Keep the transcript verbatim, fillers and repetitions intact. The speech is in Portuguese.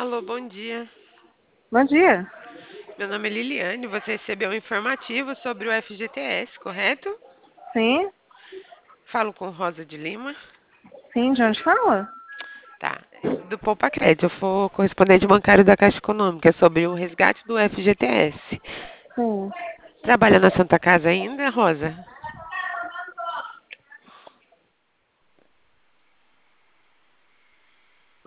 Alô, bom dia. Bom dia. Meu nome é Liliane. Você recebeu um informativo sobre o F G T S, correto? Sim, Falo com Rosa de Lima. sim, de onde fala? Tá. Do Poupa Crédito. Eu sou correspondente bancário da Caixa Econômica. É sobre o resgate do F G T S. Sim. Trabalha na Santa Casa ainda, Rosa?